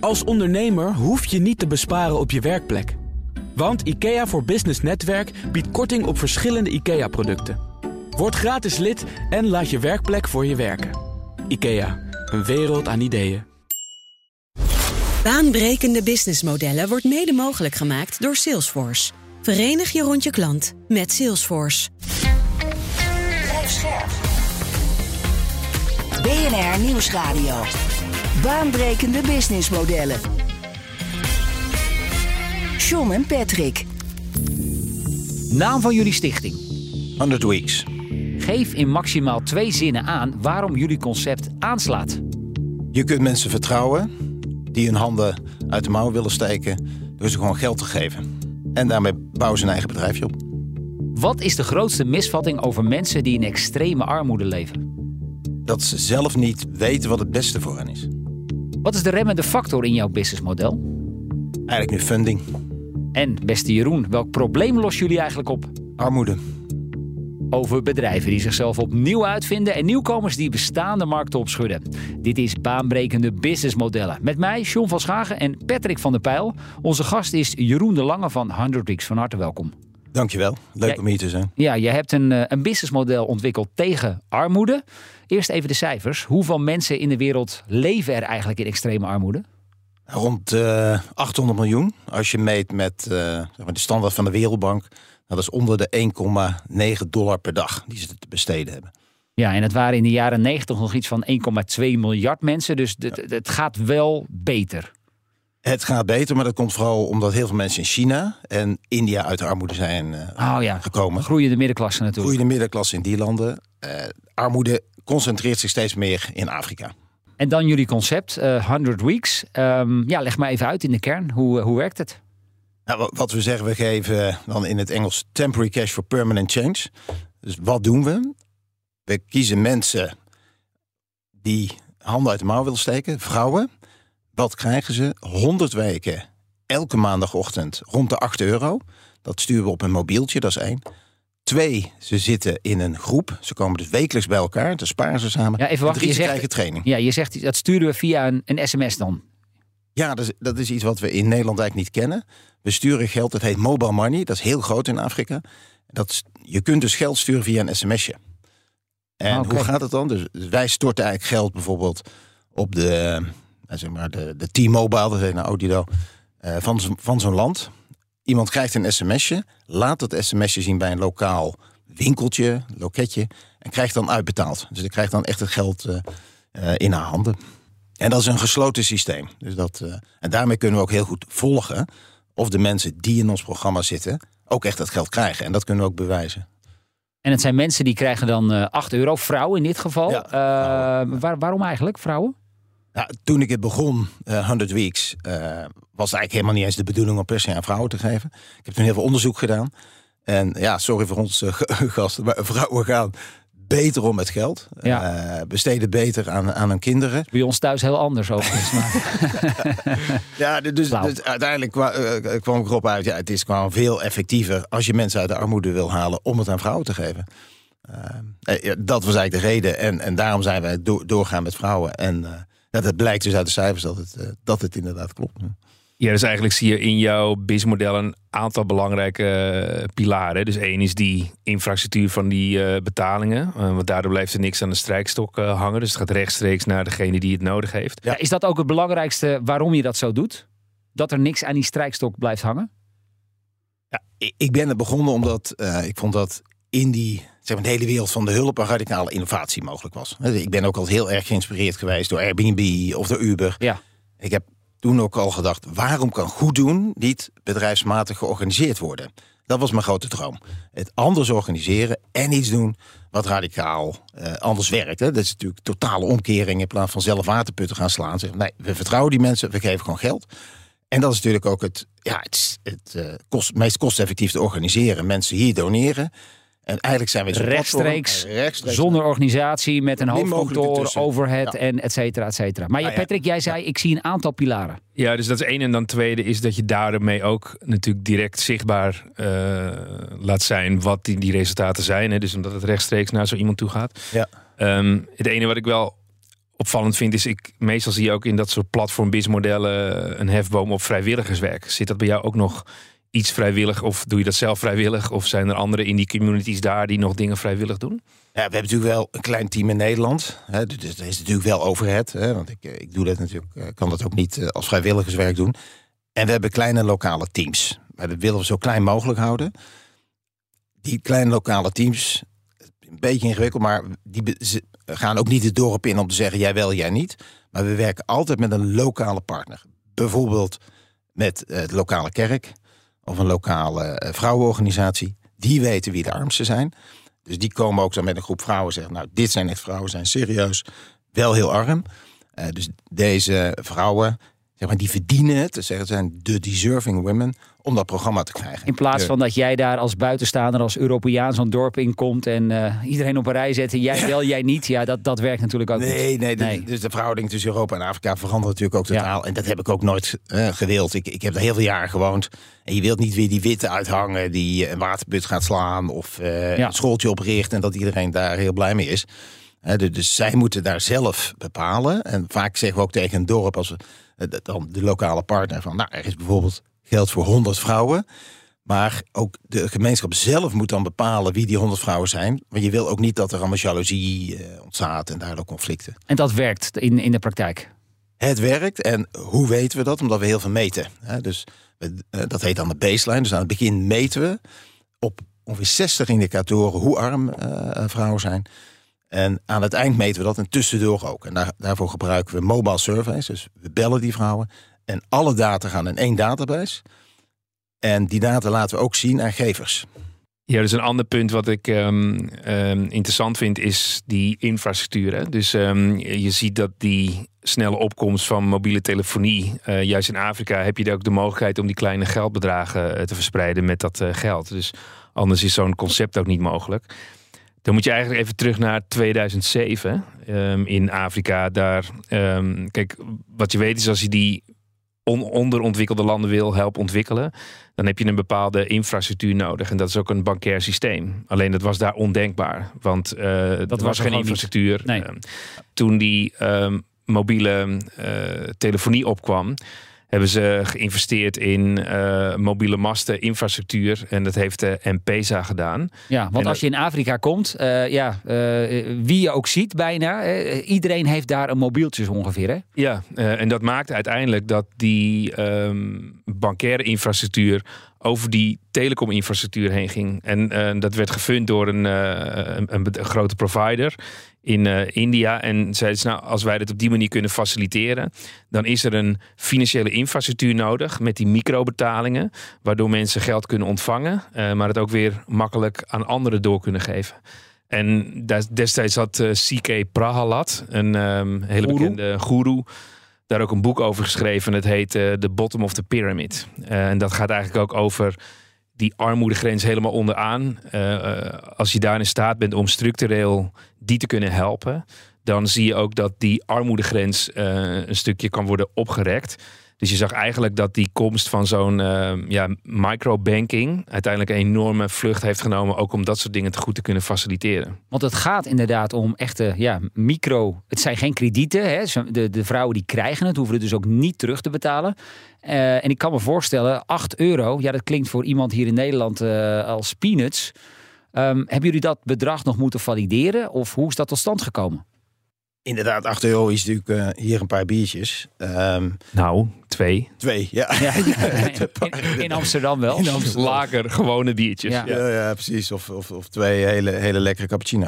Als ondernemer hoef je niet te besparen op je werkplek. Want IKEA voor Business Netwerk biedt korting op verschillende IKEA-producten. Word gratis lid en laat je werkplek voor je werken. IKEA, een wereld aan ideeën. Baanbrekende businessmodellen wordt mede mogelijk gemaakt door Salesforce. Verenig je rond je klant met Salesforce. Blijf scherp. BNR Nieuwsradio. Baanbrekende businessmodellen. John en Patrick. Naam van jullie stichting. 100 Weeks. Geef in maximaal 2 zinnen aan waarom jullie concept aanslaat. Je kunt mensen vertrouwen die hun handen uit de mouw willen steken door ze gewoon geld te geven. En daarmee bouwen ze een eigen bedrijfje op. Wat is de grootste misvatting over mensen die in extreme armoede leven? Dat ze zelf niet weten wat het beste voor hen is. Wat is de remmende factor in jouw businessmodel? Eigenlijk nu funding. En, beste Jeroen, welk probleem lossen jullie eigenlijk op? Armoede. Over bedrijven die zichzelf opnieuw uitvinden en nieuwkomers die bestaande markten opschudden. Dit is Baanbrekende Businessmodellen. Met mij, John van Schagen en Patrick van der Pijl. Onze gast is Jeroen de Lange van 100 Weeks. Van harte welkom. Dankjewel. Leuk om hier te zijn. Ja, je hebt een businessmodel ontwikkeld tegen armoede. Eerst even de cijfers. Hoeveel mensen in de wereld leven er eigenlijk in extreme armoede? Rond 800 miljoen. Als je meet met de standaard van de Wereldbank. Dat is onder de $1,9 per dag die ze te besteden hebben. Ja, en het waren in de jaren 90 nog iets van 1,2 miljard mensen. Dus het gaat wel beter. Het gaat beter, maar dat komt vooral omdat heel veel mensen in China en India uit de armoede zijn gekomen. Groeiende middenklasse natuurlijk. Groeiende middenklasse in die landen. Armoede concentreert zich steeds meer in Afrika. En dan jullie concept, 100 Weeks. Leg maar even uit in de kern. Hoe werkt het? Nou, wat we zeggen, we geven dan in het Engels temporary cash for permanent change. Dus wat doen we? We kiezen mensen die handen uit de mouw willen steken, vrouwen. Wat krijgen ze? 100 weken, elke maandagochtend rond de €8. Dat sturen we op een mobieltje, dat is 1. 2, ze zitten in een groep. Ze komen dus wekelijks bij elkaar, dan sparen ze samen. Ja, even wachten, 3, ze krijgen training. Ja, je zegt dat sturen we via een sms dan. Ja, dat is iets wat we in Nederland eigenlijk niet kennen. We sturen geld, dat heet mobile money. Dat is heel groot in Afrika. Je kunt dus geld sturen via een sms'je. En hoe gaat het dan? Dus wij storten eigenlijk geld bijvoorbeeld op de T-Mobile, dat heet een Audido, van zo'n land. Iemand krijgt een sms'je, laat dat sms'je zien bij een lokaal winkeltje, loketje, en krijgt dan uitbetaald. Dus die krijgt dan echt het geld in haar handen. En dat is een gesloten systeem. Dus en daarmee kunnen we ook heel goed volgen of de mensen die in ons programma zitten ook echt dat geld krijgen. En dat kunnen we ook bewijzen. En het zijn mensen die krijgen dan €8, vrouwen in dit geval. Ja, waarom eigenlijk, vrouwen? Nou, toen ik het begon, 100 Weeks, was eigenlijk helemaal niet eens de bedoeling om per se aan vrouwen te geven. Ik heb toen heel veel onderzoek gedaan. En ja, sorry voor onze gasten, maar vrouwen gaan beter om met geld. Ja. Besteden beter aan hun kinderen. Bij ons thuis heel anders overigens. Ja, dus uiteindelijk kwam ik erop uit. Ja, het is gewoon veel effectiever als je mensen uit de armoede wil halen om het aan vrouwen te geven. Dat was eigenlijk de reden. En daarom zijn wij doorgaan met vrouwen. En dat blijkt dus uit de cijfers dat het inderdaad klopt. Ja, dus eigenlijk zie je in jouw businessmodel een aantal belangrijke pilaren. Dus 1 is die infrastructuur van die betalingen. Want daardoor blijft er niks aan de strijkstok hangen. Dus het gaat rechtstreeks naar degene die het nodig heeft. Ja, is dat ook het belangrijkste waarom je dat zo doet? Dat er niks aan die strijkstok blijft hangen? Ja, ik ben er begonnen omdat ik vond dat in de hele wereld van de hulp een radicale innovatie mogelijk was. Ik ben ook al heel erg geïnspireerd geweest door Airbnb of door Uber. Ja. Ik heb toen ook al gedacht, waarom kan goed doen niet bedrijfsmatig georganiseerd worden? Dat was mijn grote droom. Het anders organiseren en iets doen wat radicaal anders werkt. Hè. Dat is natuurlijk totale omkering in plaats van zelf waterputten gaan slaan. Zeggen, nee, we vertrouwen die mensen, we geven gewoon geld. En dat is natuurlijk ook het meest kosteffectief te organiseren. Mensen hier doneren. En eigenlijk zijn we rechtstreeks zonder organisatie, met een hoofdkantoor, overhead en et cetera, et cetera. Maar Patrick, jij zei, ik zie een aantal pilaren. Ja, dus dat is 1. En dan tweede is dat je daarmee ook natuurlijk direct zichtbaar laat zijn wat die resultaten zijn. Hè? Dus omdat het rechtstreeks naar zo iemand toe gaat. Ja. Het ene wat ik wel opvallend vind is, meestal zie je ook in dat soort platform-biz-modellen een hefboom op vrijwilligerswerk. Zit dat bij jou ook nog iets vrijwillig of doe je dat zelf vrijwillig? Of zijn er anderen in die communities daar die nog dingen vrijwillig doen? Ja, we hebben natuurlijk wel een klein team in Nederland. Hè, dus dat is natuurlijk wel overhead. Hè, want ik doe dat natuurlijk, kan dat ook niet als vrijwilligerswerk doen. En we hebben kleine lokale teams. Maar dat willen we zo klein mogelijk houden. Die kleine lokale teams, een beetje ingewikkeld, maar ze gaan ook niet het dorp in om te zeggen jij wel, jij niet. Maar we werken altijd met een lokale partner. Bijvoorbeeld met de lokale kerk of een lokale vrouwenorganisatie. Die weten wie de armsten zijn. Dus die komen ook dan met een groep vrouwen en zeggen, nou, dit zijn echt vrouwen, zijn serieus wel heel arm. Dus deze vrouwen, zeg maar, die verdienen het. Dus het zijn de deserving women om dat programma te krijgen. In plaats van dat jij daar als buitenstaander, als Europeaan zo'n dorp in komt en iedereen op een rij zet en jij wel, jij niet. Ja, dat werkt natuurlijk ook niet. Nee. Dus de verhouding tussen Europa en Afrika verandert natuurlijk ook totaal. Ja. En dat heb ik ook nooit gewild. Ik heb daar heel veel jaren gewoond. En je wilt niet weer die witte uithangen die een waterput gaat slaan of een schooltje opricht en dat iedereen daar heel blij mee is. Dus zij moeten daar zelf bepalen. En vaak zeggen we ook tegen een dorp, als we dan de lokale partner van, nou, er is bijvoorbeeld geld voor 100 vrouwen. Maar ook de gemeenschap zelf moet dan bepalen wie die 100 vrouwen zijn. Want je wil ook niet dat er allemaal jaloezie ontstaat en daardoor conflicten. En dat werkt in de praktijk? Het werkt. En hoe weten we dat? Omdat we heel veel meten. Dus dat heet dan de baseline. Dus aan het begin meten we op ongeveer 60 indicatoren hoe arm vrouwen zijn. En aan het eind meten we dat en tussendoor ook. En daarvoor gebruiken we mobile surveys. Dus we bellen die vrouwen. En alle data gaan in één database. En die data laten we ook zien aan gevers. Ja, dus een ander punt wat ik interessant vind is die infrastructuur. Hè? Dus je ziet dat die snelle opkomst van mobiele telefonie, juist in Afrika heb je ook de mogelijkheid om die kleine geldbedragen te verspreiden met dat geld. Dus anders is zo'n concept ook niet mogelijk. Dan moet je eigenlijk even terug naar 2007 in Afrika. Daar, kijk, wat je weet is als je die onderontwikkelde landen wil helpen ontwikkelen, dan heb je een bepaalde infrastructuur nodig. En dat is ook een bankair systeem. Alleen dat was daar ondenkbaar. Want dat was geen infrastructuur. Nee. Toen die mobiele telefonie opkwam, hebben ze geïnvesteerd in mobiele masten, infrastructuur. En dat heeft de M-Pesa gedaan. Ja, want als je in Afrika komt, wie je ook ziet bijna, iedereen heeft daar een mobieltje ongeveer. Hè? Ja, en dat maakt uiteindelijk dat die bankaire infrastructuur over die telecominfrastructuur heen ging. En dat werd gefund door een grote provider in India. En zeiden ze, nou, als wij dit op die manier kunnen faciliteren, dan is er een financiële infrastructuur nodig met die microbetalingen, waardoor mensen geld kunnen ontvangen, maar het ook weer makkelijk aan anderen door kunnen geven. En destijds had C.K. Prahalad, een hele bekende goeroe, daar ook een boek over geschreven. Het heet The Bottom of the Pyramid. En dat gaat eigenlijk ook over die armoedegrens helemaal onderaan. Als je daar in staat bent om structureel die te kunnen helpen, dan zie je ook dat die armoedegrens een stukje kan worden opgerekt. Dus je zag eigenlijk dat die komst van zo'n microbanking uiteindelijk een enorme vlucht heeft genomen, ook om dat soort dingen te goed te kunnen faciliteren. Want het gaat inderdaad om echte micro. Het zijn geen kredieten. Hè? De vrouwen die krijgen het, hoeven het dus ook niet terug te betalen. En ik kan me voorstellen, €8, dat klinkt voor iemand hier in Nederland als peanuts. Hebben jullie dat bedrag nog moeten valideren? Of hoe is dat tot stand gekomen? Inderdaad, €8 is natuurlijk hier een paar biertjes. Nou, 2. 2, ja. In Amsterdam wel. In Amsterdam. Lager, gewone biertjes. Ja, precies. Of 2 hele lekkere cappuccino's.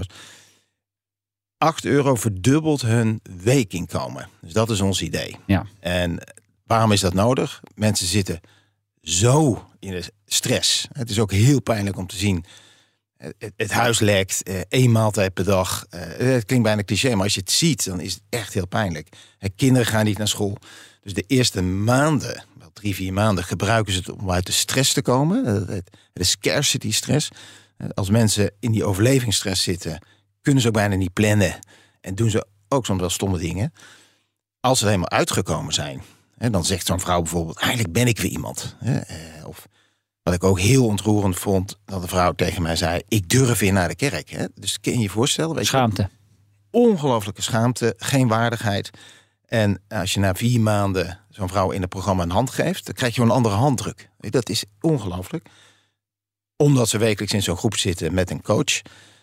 €8 verdubbelt hun weekinkomen. Dus dat is ons idee. Ja. En waarom is dat nodig? Mensen zitten zo in de stress. Het is ook heel pijnlijk om te zien. Het huis lekt, 1 maaltijd per dag. Het klinkt bijna cliché, maar als je het ziet, dan is het echt heel pijnlijk. Kinderen gaan niet naar school. Dus de eerste maanden, wel 3-4 maanden, gebruiken ze het om uit de stress te komen. De scarcity stress. Als mensen in die overlevingsstress zitten, kunnen ze ook bijna niet plannen. En doen ze ook soms wel stomme dingen. Als ze er helemaal uitgekomen zijn, dan zegt zo'n vrouw bijvoorbeeld, eigenlijk ben ik weer iemand. Of wat ik ook heel ontroerend vond, dat de vrouw tegen mij zei, ik durf weer naar de kerk. Dus kun je je voorstellen? Schaamte. ongelooflijke schaamte, geen waardigheid. En als je na 4 maanden zo'n vrouw in het programma een hand geeft, dan krijg je een andere handdruk. Dat is ongelooflijk. Omdat ze wekelijks in zo'n groep zitten met een coach.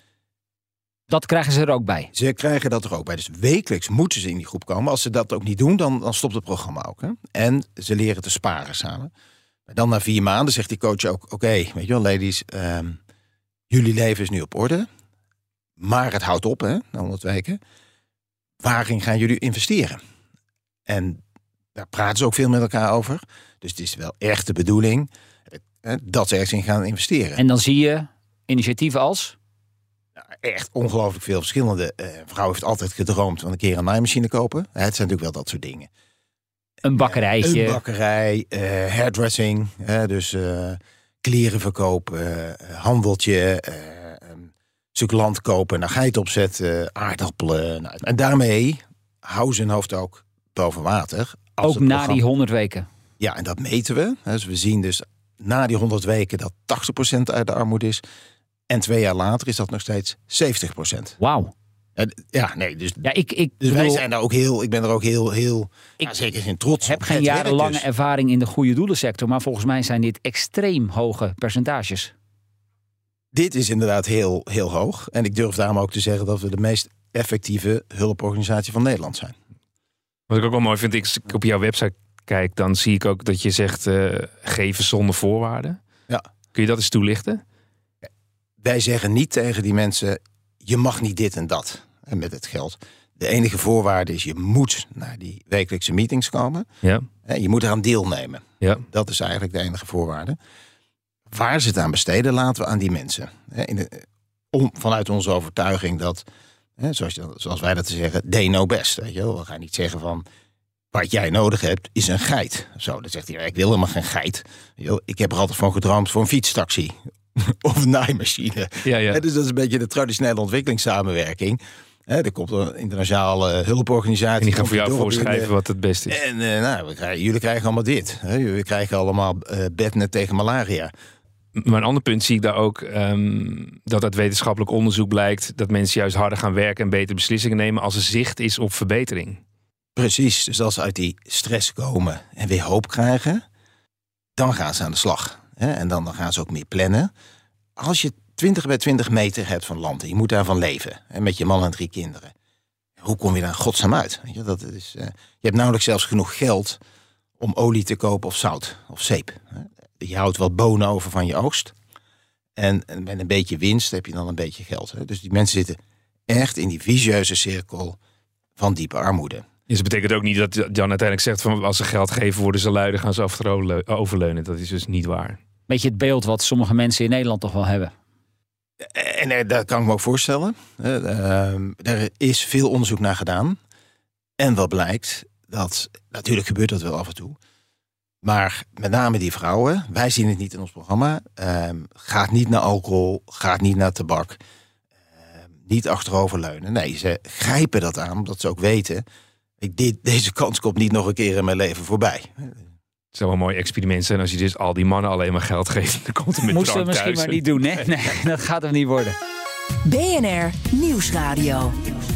Dat krijgen ze er ook bij? Ze krijgen dat er ook bij. Dus wekelijks moeten ze in die groep komen. Als ze dat ook niet doen, dan stopt het programma ook. Hè? En ze leren te sparen samen. Dan na 4 maanden zegt die coach ook, oké, weet je wel, ladies, jullie leven is nu op orde. Maar het houdt op, hè, na 100 weken. Waarin gaan jullie investeren? En daar praten ze ook veel met elkaar over. Dus het is wel echt de bedoeling dat ze ergens in gaan investeren. En dan zie je initiatieven als? Echt ongelooflijk veel verschillende. Vrouw heeft altijd gedroomd van een keer een naaimachine kopen. Het zijn natuurlijk wel dat soort dingen. Een bakkerijtje. Een bakkerij, hairdressing. Dus klerenverkoop, handeltje, stuk land kopen, een geit opzetten, aardappelen. Nou, en daarmee houden ze hun hoofd ook boven water. Ook na die 100 weken? Ja, en dat meten we. Dus we zien dus na die 100 weken dat 80% uit de armoede is. En 2 jaar later is dat nog steeds 70%. Wauw. Ja, nee, dus, ja, dus wij zijn daar ook ik ben er ook heel zeker in trots op. Ik heb geen jarenlange ervaring in de goede doelensector, maar volgens mij zijn dit extreem hoge percentages. Dit is inderdaad heel, heel hoog. En ik durf daarom ook te zeggen dat we de meest effectieve hulporganisatie van Nederland zijn. Wat ik ook wel mooi vind, als ik op jouw website kijk, dan zie ik ook dat je zegt geven zonder voorwaarden. Ja. Kun je dat eens toelichten? Wij zeggen niet tegen die mensen, je mag niet dit en dat met het geld. De enige voorwaarde is, je moet naar die wekelijkse meetings komen. Ja. Je moet eraan deelnemen. Ja. Dat is eigenlijk de enige voorwaarde. Waar ze het aan besteden, laten we aan die mensen. Vanuit onze overtuiging dat, zoals wij dat zeggen, they know best. Weet je wel? We gaan niet zeggen van, wat jij nodig hebt is een geit. Zo, dan zegt hij, ik wil helemaal geen geit. Ik heb er altijd van gedroomd voor een fietstaxi. Of een naaimachine. Ja. Dus dat is een beetje de traditionele ontwikkelingssamenwerking. Er komt een internationale hulporganisatie. En die gaan voor jou voorschrijven wat het beste is. En jullie krijgen allemaal dit. Jullie krijgen allemaal bednet tegen malaria. Maar een ander punt zie ik daar ook, dat uit wetenschappelijk onderzoek blijkt dat mensen juist harder gaan werken en betere beslissingen nemen als er zicht is op verbetering. Precies, dus als ze uit die stress komen en weer hoop krijgen, dan gaan ze aan de slag. En dan gaan ze ook meer plannen. Als je 20 bij 20 meter hebt van land en je moet daarvan leven, met je man en 3 kinderen. Hoe kom je daar godsnaam uit? Weet je, je hebt nauwelijks zelfs genoeg geld om olie te kopen of zout of zeep. Je houdt wat bonen over van je oogst. En met een beetje winst heb je dan een beetje geld. Dus die mensen zitten echt in die vicieuze cirkel van diepe armoede. Dus dat betekent ook niet dat Jan uiteindelijk zegt van als ze geld geven worden ze lui, dan gaan ze achterover overleunen. Dat is dus niet waar. Beetje het beeld wat sommige mensen in Nederland toch wel hebben. En dat kan ik me ook voorstellen. Er is veel onderzoek naar gedaan. En wat blijkt, dat natuurlijk gebeurt dat wel af en toe. Maar met name die vrouwen, wij zien het niet in ons programma. Gaat niet naar alcohol, gaat niet naar tabak. Niet achteroverleunen. Nee, ze grijpen dat aan, omdat ze ook weten, deze kans komt niet nog een keer in mijn leven voorbij. Het zou wel een mooi experiment zijn als je dus al die mannen alleen maar geld geeft. Dan komt er met moesten we misschien thuis. Maar niet doen, hè? Nee, dat gaat hem niet worden. BNR Nieuwsradio.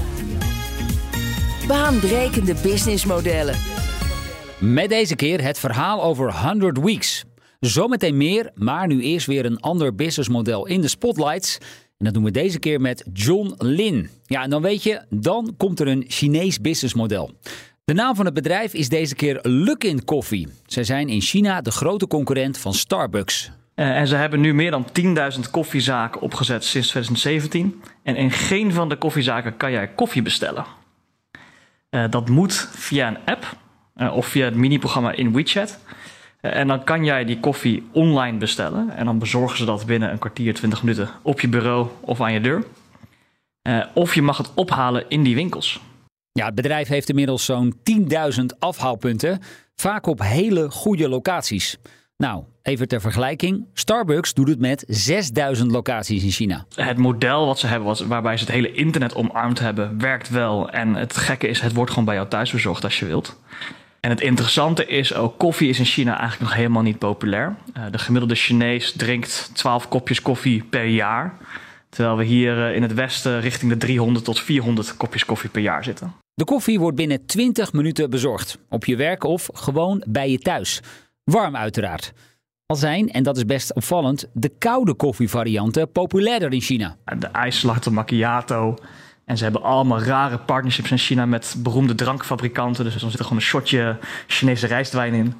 Baanbrekende businessmodellen. Met deze keer het verhaal over 100 Weeks. Zometeen meer, maar nu eerst weer een ander businessmodel in de spotlights. En dat doen we deze keer met John Lin. Ja, en dan weet je, dan komt er een Chinees businessmodel. De naam van het bedrijf is deze keer Luckin Coffee. Zij zijn in China de grote concurrent van Starbucks. En ze hebben nu meer dan 10.000 koffiezaken opgezet sinds 2017. En in geen van de koffiezaken kan jij koffie bestellen. Dat moet via een app of via het mini-programma in WeChat. En dan kan jij die koffie online bestellen. En dan bezorgen ze dat binnen een kwartier, 20 minuten op je bureau of aan je deur. Of je mag het ophalen in die winkels. Ja, het bedrijf heeft inmiddels zo'n 10.000 afhaalpunten. Vaak op hele goede locaties. Nou, even ter vergelijking. Starbucks doet het met 6.000 locaties in China. Het model wat ze hebben, waarbij ze het hele internet omarmd hebben, werkt wel. En het gekke is, het wordt gewoon bij jou thuis bezorgd als je wilt. En het interessante is ook, koffie is in China eigenlijk nog helemaal niet populair. De gemiddelde Chinees drinkt 12 kopjes koffie per jaar. Terwijl we hier in het westen richting de 300 tot 400 kopjes koffie per jaar zitten. De koffie wordt binnen 20 minuten bezorgd. Op je werk of gewoon bij je thuis. Warm uiteraard. Al zijn, en dat is best opvallend, de koude koffievarianten populairder in China. De ijslatte macchiato. En ze hebben allemaal rare partnerships in China met beroemde drankfabrikanten. Dus dan zit er gewoon een shotje Chinese rijstwijn in.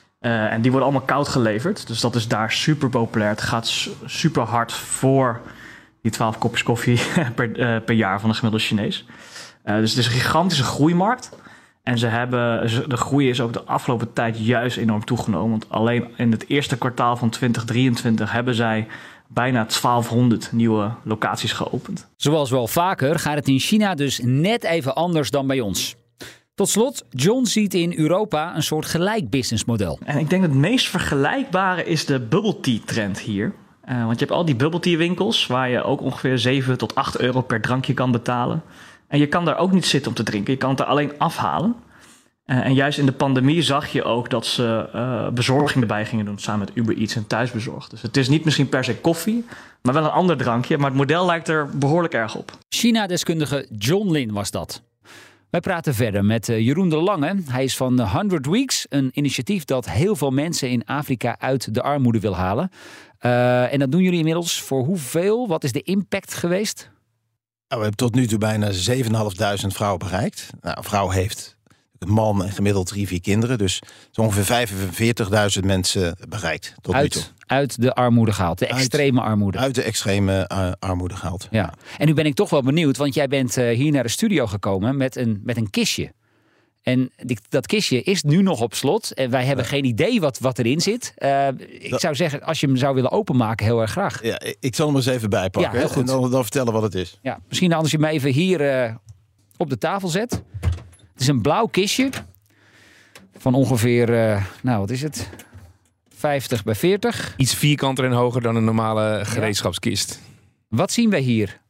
En die worden allemaal koud geleverd. Dus dat is daar super populair. Het gaat super hard voor die 12 kopjes koffie per jaar van een gemiddelde Chinees. Dus het is een gigantische groeimarkt. En de groei is ook de afgelopen tijd juist enorm toegenomen. Want alleen in het eerste kwartaal van 2023 hebben zij bijna 1200 nieuwe locaties geopend. Zoals wel vaker gaat het in China dus net even anders dan bij ons. Tot slot, John ziet in Europa een soort gelijk businessmodel. En ik denk dat het meest vergelijkbare is de bubble tea trend hier. Want je hebt al die bubble tea winkels waar je ook ongeveer 7 tot 8 euro per drankje kan betalen. En je kan daar ook niet zitten om te drinken. Je kan het er alleen afhalen. En juist in de pandemie zag je ook dat ze bezorging erbij gingen doen samen met Uber Eats en Thuisbezorgd. Dus het is niet misschien per se koffie, maar wel een ander drankje. Maar het model lijkt er behoorlijk erg op. China-deskundige John Lin was dat. Wij praten verder met Jeroen de Lange. Hij is van 100 Weeks, een initiatief dat heel veel mensen in Afrika uit de armoede wil halen. En dat doen jullie inmiddels voor hoeveel? Wat is de impact geweest? We hebben tot nu toe bijna 7.500 vrouwen bereikt. Nou, een vrouw heeft een man en gemiddeld 3-4 kinderen. Dus zo ongeveer 45.000 mensen bereikt tot nu toe. Uit de armoede gehaald, de extreme armoede. Uit de extreme armoede gehaald. Ja. En nu ben ik toch wel benieuwd, want jij bent hier naar de studio gekomen met een kistje. En dat kistje is nu nog op slot. En wij hebben geen idee wat erin zit. Ik zou zeggen, als je hem zou willen openmaken, heel erg graag. Ja, ik zal hem eens even bijpakken. Ja, heel goed. En dan vertellen wat het is. Ja, misschien als je hem even hier op de tafel zet. Het is een blauw kistje. Van ongeveer, wat is het? 50 bij 40. Iets vierkanter en hoger dan een normale gereedschapskist. Wat zien wij hier?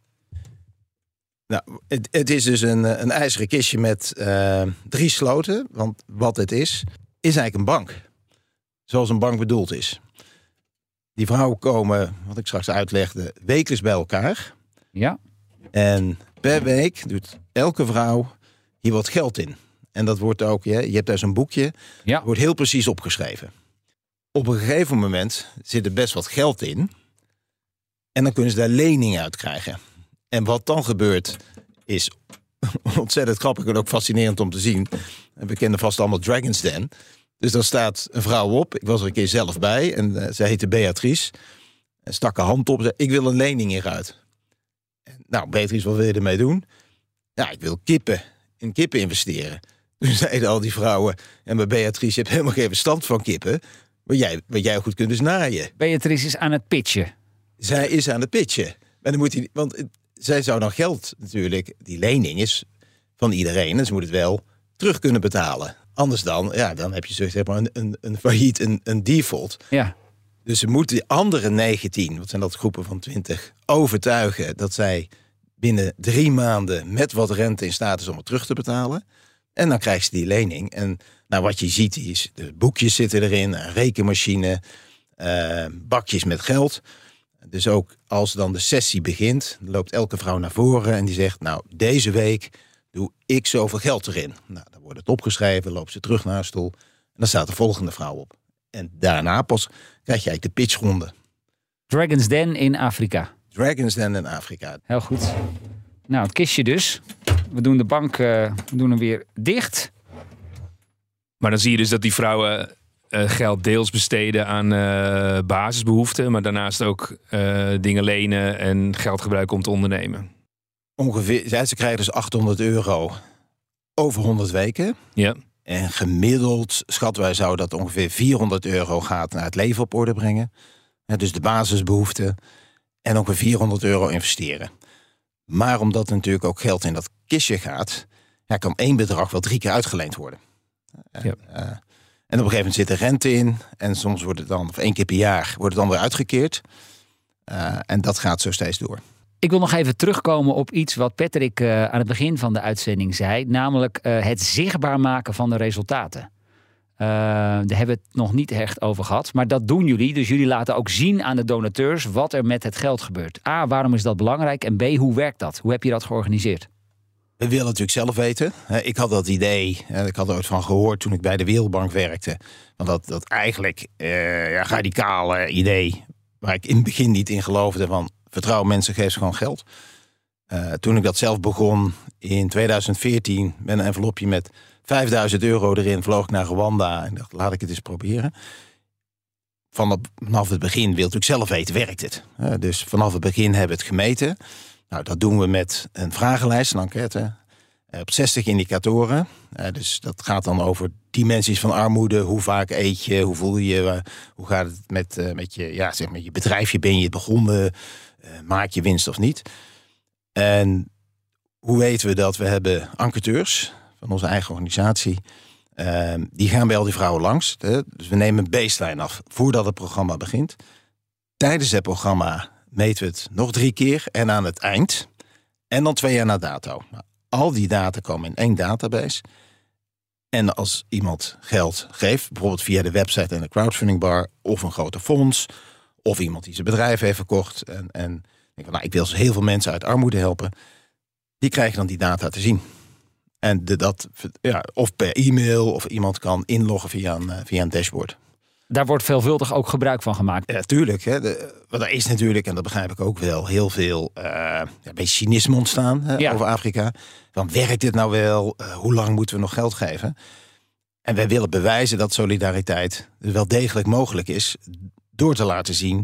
Nou, het is dus een ijzeren kistje met 3 sloten. Want wat het is eigenlijk een bank. Zoals een bank bedoeld is. Die vrouwen komen, wat ik straks uitlegde, wekelijks bij elkaar. Ja. En per week doet elke vrouw hier wat geld in. En dat wordt ook, je hebt daar zo'n boekje. Ja. Wordt heel precies opgeschreven. Op een gegeven moment zit er best wat geld in. En dan kunnen ze daar leningen uit krijgen. En wat dan gebeurt is ontzettend grappig en ook fascinerend om te zien. En we kennen vast allemaal Dragon's Den. Dus daar staat een vrouw op. Ik was er een keer zelf bij. En zij heette Beatrice. En stak haar hand op en zei, ik wil een lening hieruit. En, nou, Beatrice, wat wil je ermee doen? Ja, ik wil in kippen investeren. Toen zeiden al die vrouwen. En bij Beatrice, je hebt helemaal geen verstand van kippen. Wat jij goed kunt dus naaien. Beatrice is aan het pitchen. Zij is aan het pitchen. En dan moet hij, want zij zou dan geld natuurlijk, die lening is van iedereen. En ze moet het wel terug kunnen betalen. Anders dan heb je zeg maar een failliet, een default. Ja. Dus ze moeten die andere 19, wat zijn dat groepen van 20, overtuigen dat zij binnen 3 maanden met wat rente in staat is om het terug te betalen. En dan krijgt ze die lening. En nou, wat je ziet is, de boekjes zitten erin, een rekenmachine, bakjes met geld. Dus ook als dan de sessie begint, loopt elke vrouw naar voren en die zegt, nou, deze week doe ik zoveel geld erin. Nou, dan wordt het opgeschreven, loopt ze terug naar haar stoel en dan staat de volgende vrouw op. En daarna pas krijg je eigenlijk de pitchronde. Dragon's Den in Afrika. Dragon's Den in Afrika. Heel goed. Nou, het kistje dus. We doen de bank, we doen hem weer dicht. Maar dan zie je dus dat die vrouwen geld deels besteden aan basisbehoeften, maar daarnaast ook dingen lenen en geld gebruiken om te ondernemen. Ongeveer, ze krijgen dus €800 over 100 weken. Ja. En gemiddeld schatten wij zo dat ongeveer €400 gaat naar het leven op orde brengen. Dus de basisbehoeften. En ongeveer €400 investeren. Maar omdat er natuurlijk ook geld in dat kistje gaat, kan 1 bedrag wel 3 keer uitgeleend worden. Ja. En op een gegeven moment zit er rente in. En soms wordt het dan, of 1 keer per jaar, wordt het dan weer uitgekeerd. En dat gaat zo steeds door. Ik wil nog even terugkomen op iets wat Patrick aan het begin van de uitzending zei. Namelijk het zichtbaar maken van de resultaten. Daar hebben we het nog niet echt over gehad. Maar dat doen jullie. Dus jullie laten ook zien aan de donateurs wat er met het geld gebeurt. A, waarom is dat belangrijk? En B, hoe werkt dat? Hoe heb je dat georganiseerd? We willen natuurlijk zelf weten. Ik had dat idee, ik had er ooit van gehoord toen ik bij de Wereldbank werkte. Want dat eigenlijk radicale idee, waar ik in het begin niet in geloofde, van vertrouw mensen, geef ze gewoon geld. Toen ik dat zelf begon in 2014 met een envelopje met €5.000 erin, vloog ik naar Rwanda en dacht, laat ik het eens proberen. Vanaf het begin wilde ik zelf weten, werkt het? Dus vanaf het begin hebben we het gemeten. Nou, dat doen we met een vragenlijst, een enquête, op 60 indicatoren. Dus dat gaat dan over dimensies van armoede. Hoe vaak eet je? Hoe voel je? Hoe gaat het met je bedrijfje? Ben je begonnen? Maak je winst of niet? En hoe weten we dat? We hebben enquêteurs van onze eigen organisatie. Die gaan bij al die vrouwen langs. Dus we nemen een baseline af voordat het programma begint. Tijdens het programma meten we het nog 3 keer en aan het eind. En dan 2 jaar na dato. Nou, al die data komen in 1 database. En als iemand geld geeft, bijvoorbeeld via de website en de crowdfunding bar, of een grote fonds, of iemand die zijn bedrijf heeft verkocht en ik wil heel veel mensen uit armoede helpen, die krijgen dan die data te zien. En of per e-mail, of iemand kan inloggen via een dashboard. Daar wordt veelvuldig ook gebruik van gemaakt. Ja, tuurlijk. Want er is natuurlijk, en dat begrijp ik ook wel, heel veel een beetje cynisme ontstaan over Afrika. Van, werkt dit nou wel? Hoe lang moeten we nog geld geven? En wij willen bewijzen dat solidariteit wel degelijk mogelijk is, door te laten zien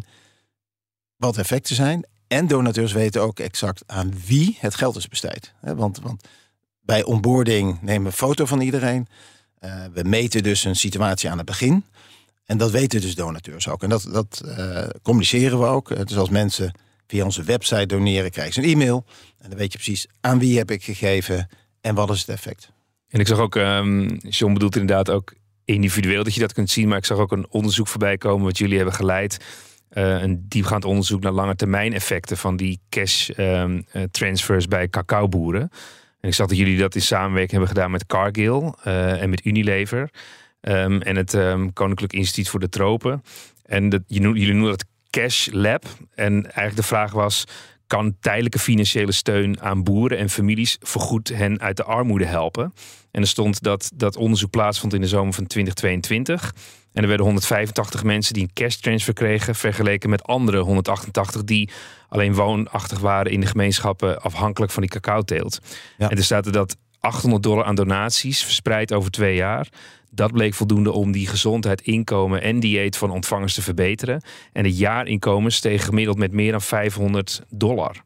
wat effecten zijn. En donateurs weten ook exact aan wie het geld is besteed. Want bij onboarding nemen we een foto van iedereen. We meten dus een situatie aan het begin. En dat weten dus donateurs ook. En dat communiceren we ook. Dus als mensen via onze website doneren, krijgen ze een e-mail. En dan weet je precies aan wie heb ik gegeven en wat is het effect. En ik zag ook, John bedoelt inderdaad ook individueel dat je dat kunt zien. Maar ik zag ook een onderzoek voorbij komen wat jullie hebben geleid. Een diepgaand onderzoek naar langetermijn effecten van die cash transfers bij cacaoboeren. En ik zag dat jullie dat in samenwerking hebben gedaan met Cargill en met Unilever. En het Koninklijk Instituut voor de Tropen. En jullie noemen dat Cash Lab. En eigenlijk de vraag was, kan tijdelijke financiële steun aan boeren en families voorgoed hen uit de armoede helpen? En er stond dat onderzoek plaatsvond in de zomer van 2022. En er werden 185 mensen die een cash transfer kregen, vergeleken met andere 188 die alleen woonachtig waren in de gemeenschappen afhankelijk van die cacaoteelt. Ja. En er staat er dat $800 aan donaties verspreid over 2 jaar. Dat bleek voldoende om die gezondheid, inkomen en dieet van ontvangers te verbeteren. En het jaarinkomen steeg gemiddeld met meer dan $500.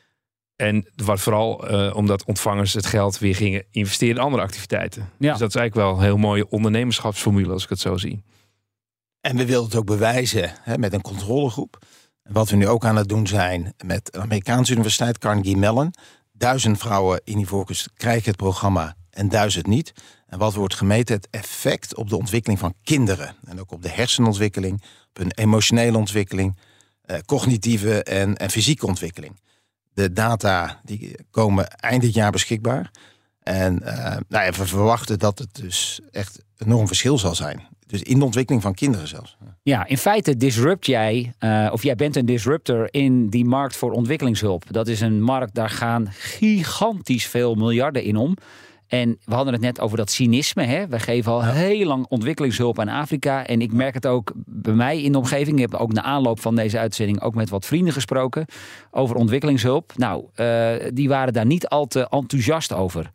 En wat vooral omdat ontvangers het geld weer gingen investeren in andere activiteiten. Ja. Dus dat is eigenlijk wel een heel mooie ondernemerschapsformule als ik het zo zie. En we wilden het ook bewijzen met een controlegroep. Wat we nu ook aan het doen zijn met de Amerikaanse universiteit Carnegie Mellon. 1000 vrouwen in Ivoorkust krijgen het programma en 1000 niet. En wat wordt gemeten? Het effect op de ontwikkeling van kinderen. En ook op de hersenontwikkeling, op hun emotionele ontwikkeling, cognitieve en fysieke ontwikkeling. De data die komen eind dit jaar beschikbaar. En we verwachten dat het dus echt een enorm verschil zal zijn. Dus in de ontwikkeling van kinderen zelfs. Ja, in feite disrupt jij, of jij bent een disruptor in die markt voor ontwikkelingshulp. Dat is een markt, daar gaan gigantisch veel miljarden in om. En we hadden het net over dat cynisme. Hè? We geven al heel lang ontwikkelingshulp aan Afrika. En ik merk het ook bij mij in de omgeving. Ik heb ook na aanloop van deze uitzending ook met wat vrienden gesproken over ontwikkelingshulp. Nou, die waren daar niet al te enthousiast over.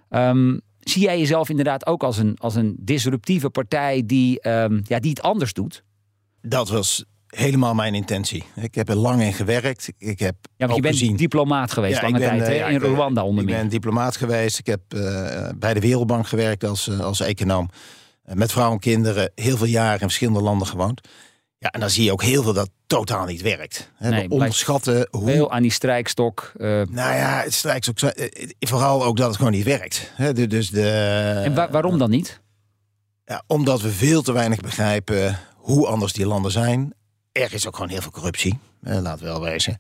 Zie jij jezelf inderdaad ook als een disruptieve partij die het anders doet? Dat was helemaal mijn intentie. Ik heb er lang in gewerkt. Ik heb je bent diplomaat geweest lange tijd in Rwanda onder meer. Ik ben diplomaat geweest. Ik heb bij de Wereldbank gewerkt als econoom. Met vrouwen en kinderen heel veel jaren in verschillende landen gewoond. Ja, en dan zie je ook heel veel dat totaal niet werkt. We onderschatten hoe... Veel aan die strijkstok. Het strijkstok... Vooral ook dat het gewoon niet werkt. En waarom dan niet? Ja, omdat we veel te weinig begrijpen hoe anders die landen zijn. Er is ook gewoon heel veel corruptie. Laten we wel wezen.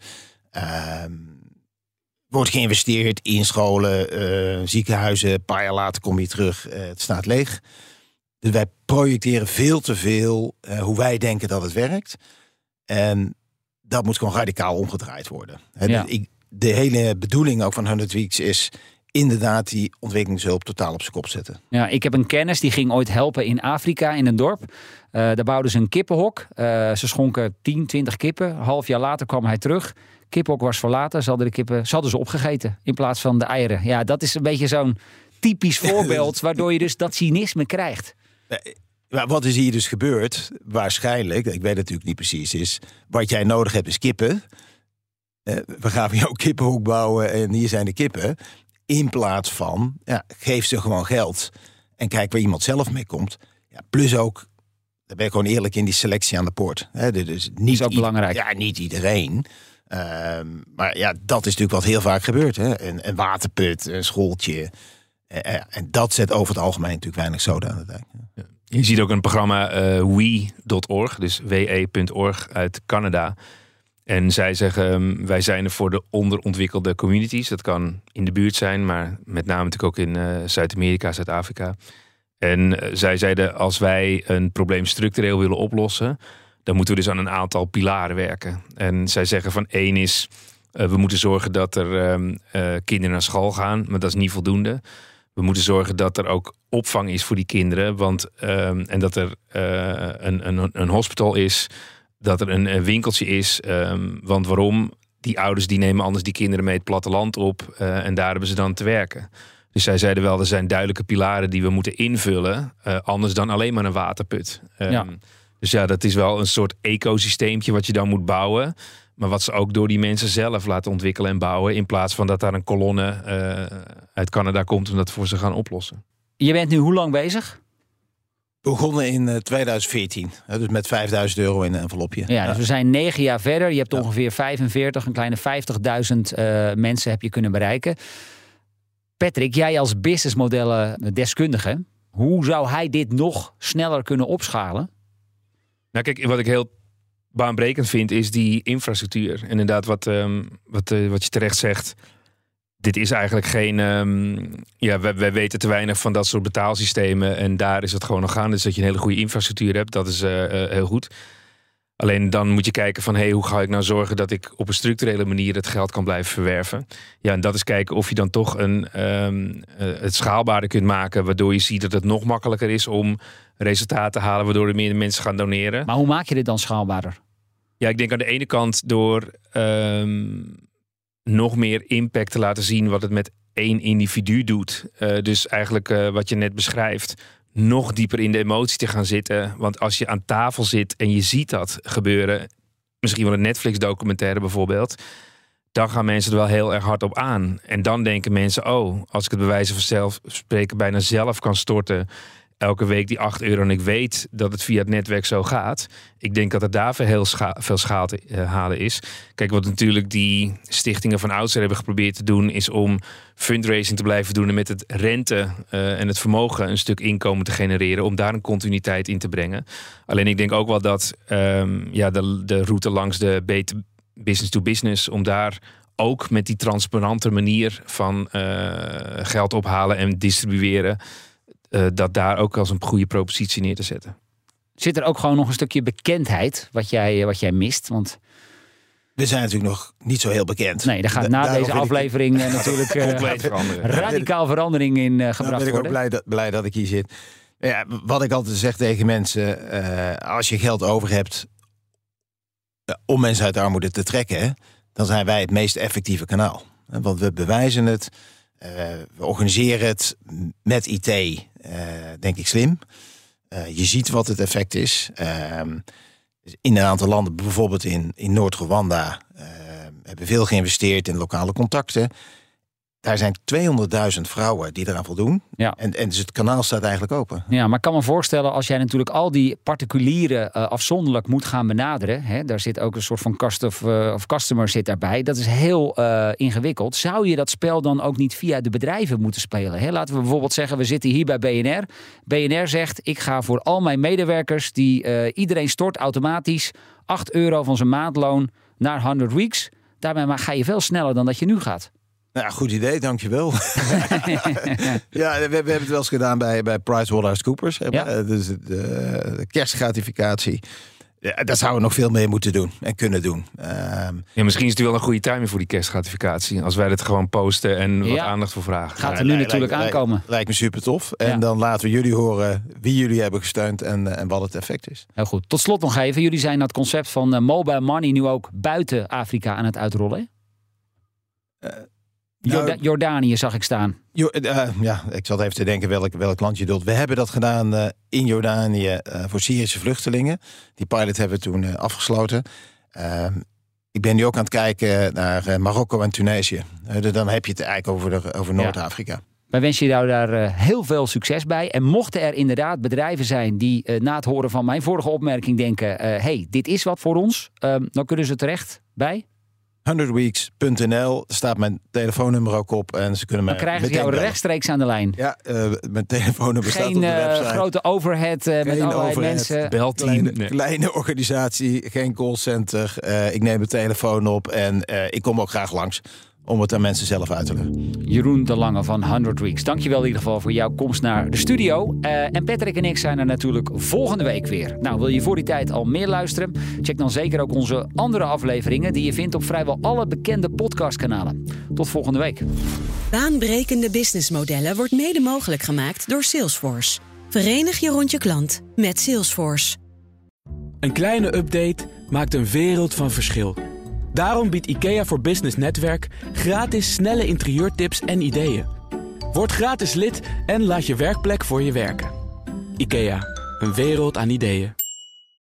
Wordt geïnvesteerd in scholen, ziekenhuizen. Een paar jaar later kom je terug. Het staat leeg. Dus wij projecteren veel te veel hoe wij denken dat het werkt. En dat moet gewoon radicaal omgedraaid worden. Ja. De hele bedoeling ook van 100 Weeks is inderdaad die ontwikkelingshulp totaal op zijn kop zetten. Ja, ik heb een kennis die ging ooit helpen in Afrika in een dorp. Daar bouwden ze een kippenhok. Ze schonken 10, 20 kippen. Een half jaar later kwam hij terug. Kippenhok was verlaten. Ze hadden ze opgegeten in plaats van de eieren. Ja, dat is een beetje zo'n typisch voorbeeld waardoor je dus dat cynisme krijgt. Wat is hier dus gebeurd? Waarschijnlijk, ik weet het natuurlijk niet precies, is wat jij nodig hebt is kippen. We gaan voor jou kippenhok bouwen en hier zijn de kippen. In plaats van, geef ze gewoon geld en kijk waar iemand zelf mee komt. Ja, plus ook, daar ben ik gewoon eerlijk in, die selectie aan de poort. Dus niet is ook belangrijk. Ja, niet iedereen. Maar ja, dat is natuurlijk wat heel vaak gebeurt. Een waterput, een schooltje. En dat zet over het algemeen natuurlijk weinig zoden aan de dijk. Ja. Je ziet ook een programma we.org, dus we.org uit Canada. En zij zeggen, wij zijn er voor de onderontwikkelde communities. Dat kan in de buurt zijn, maar met name natuurlijk ook in Zuid-Amerika, Zuid-Afrika. En zij zeiden, als wij een probleem structureel willen oplossen, dan moeten we dus aan een aantal pilaren werken. En zij zeggen van 1 is, we moeten zorgen dat er kinderen naar school gaan, maar dat is niet voldoende. We moeten zorgen dat er ook opvang is voor die kinderen. En dat er een hospital is. Dat er een winkeltje is. Want waarom? Die ouders die nemen anders die kinderen mee het platteland op. En daar hebben ze dan te werken. Dus zij zeiden wel, er zijn duidelijke pilaren die we moeten invullen. Anders dan alleen maar een waterput. Dus ja, dat is wel een soort ecosysteempje wat je dan moet bouwen. Maar wat ze ook door die mensen zelf laten ontwikkelen en bouwen. In plaats van dat daar een kolonne uit Canada komt om dat voor ze gaan oplossen. Je bent nu hoe lang bezig? Begonnen in 2014. Dus met €5.000 in een envelopje. Ja, dus we zijn 9 jaar verder. Je hebt ongeveer 45, een kleine 50.000 mensen heb je kunnen bereiken. Patrick, jij als businessmodellen deskundige. Hoe zou hij dit nog sneller kunnen opschalen? Nou kijk, wat ik heel baanbrekend vind is die infrastructuur. En inderdaad wat je terecht zegt. Dit is eigenlijk geen... wij weten te weinig van dat soort betaalsystemen. En daar is het gewoon nog aan. Dus dat je een hele goede infrastructuur hebt, dat is heel goed. Alleen dan moet je kijken van, hoe ga ik nou zorgen dat ik op een structurele manier het geld kan blijven verwerven. Ja, en dat is kijken of je dan toch het schaalbaarder kunt maken. Waardoor je ziet dat het nog makkelijker is om resultaten te halen. Waardoor er meer mensen gaan doneren. Maar hoe maak je dit dan schaalbaarder? Ja, ik denk aan de ene kant door nog meer impact te laten zien wat het met 1 individu doet. Dus eigenlijk wat je net beschrijft, nog dieper in de emotie te gaan zitten. Want als je aan tafel zit en je ziet dat gebeuren, misschien wel een Netflix-documentaire bijvoorbeeld, dan gaan mensen er wel heel erg hard op aan. En dan denken mensen, als ik het bij wijze van spreken bijna zelf kan storten, elke week die €8 en ik weet dat het via het netwerk zo gaat. Ik denk dat er daar heel veel schaal te halen is. Kijk, wat natuurlijk die stichtingen van oudsher hebben geprobeerd te doen, is om fundraising te blijven doen en met het rente en het vermogen een stuk inkomen te genereren, om daar een continuïteit in te brengen. Alleen ik denk ook wel dat de route langs de business to business, om daar ook met die transparante manier van geld ophalen en distribueren, dat daar ook als een goede propositie neer te zetten. Zit er ook gewoon nog een stukje bekendheid wat jij mist? Want we zijn natuurlijk nog niet zo heel bekend. Nee, er gaat na deze aflevering natuurlijk radicaal verandering in gebracht worden. Dan ben ik ook blij dat ik hier zit. Ja, wat ik altijd zeg tegen mensen, als je geld over hebt om mensen uit de armoede te trekken, dan zijn wij het meest effectieve kanaal. Want we bewijzen het. We organiseren het met IT, denk ik slim. Je ziet wat het effect is. In een aantal landen, bijvoorbeeld in Noord-Rwanda, hebben veel geïnvesteerd in lokale contacten. Daar zijn 200.000 vrouwen die eraan voldoen. Ja. En dus het kanaal staat eigenlijk open. Ja, maar ik kan me voorstellen, als jij natuurlijk al die particulieren afzonderlijk moet gaan benaderen. Hè, daar zit ook een soort van customer zit daarbij. Dat is heel ingewikkeld. Zou je dat spel dan ook niet via de bedrijven moeten spelen? Hè? Laten we bijvoorbeeld zeggen, we zitten hier bij BNR. BNR zegt, ik ga voor al mijn medewerkers, iedereen stort automatisch €8 van zijn maandloon naar 100 Weeks. Daarmee ga je veel sneller dan dat je nu gaat. Nou, goed idee, dankjewel. Ja, we hebben het wel eens gedaan bij PricewaterhouseCoopers. Ja. Dus de kerstgratificatie. Ja, daar zouden we nog veel meer moeten doen en kunnen doen. Misschien is het wel een goede timing voor die kerstgratificatie. Als wij het gewoon posten en wat aandacht voor vragen. Gaat er nu natuurlijk aankomen. Lijkt me super tof. En dan laten we jullie horen wie jullie hebben gesteund en wat het effect is. Heel goed. Tot slot nog even. Jullie zijn dat concept van mobile money nu ook buiten Afrika aan het uitrollen. Jordanië zag ik staan. Ik zat even te denken welk land je doet. We hebben dat gedaan in Jordanië voor Syrische vluchtelingen. Die pilot hebben we toen afgesloten. Ik ben nu ook aan het kijken naar Marokko en Tunesië. Dan heb je het eigenlijk over Noord-Afrika. Wij wensen jou daar heel veel succes bij. En mochten er inderdaad bedrijven zijn die na het horen van mijn vorige opmerking denken... hey, dit is wat voor ons, dan kunnen ze terecht bij... 100weeks.nl, daar staat mijn telefoonnummer ook op. En ze kunnen dan krijgen ze jou rechtstreeks aan de lijn. Ja, mijn telefoonnummer staat op de website. Geen grote overhead met allerlei mensen. Belteam. Kleine organisatie, geen callcenter. Ik neem mijn telefoon op en ik kom ook graag langs om het aan mensen zelf uit te leggen. Jeroen de Lange van 100 Weeks. Dankjewel in ieder geval voor jouw komst naar de studio. En Patrick en ik zijn er natuurlijk volgende week weer. Nou, wil je voor die tijd al meer luisteren? Check dan zeker ook onze andere afleveringen die je vindt op vrijwel alle bekende podcastkanalen. Tot volgende week. Baanbrekende businessmodellen wordt mede mogelijk gemaakt door Salesforce. Verenig je rond je klant met Salesforce. Een kleine update maakt een wereld van verschil. Daarom biedt IKEA voor Business Netwerk gratis snelle interieurtips en ideeën. Word gratis lid en laat je werkplek voor je werken. IKEA, een wereld aan ideeën.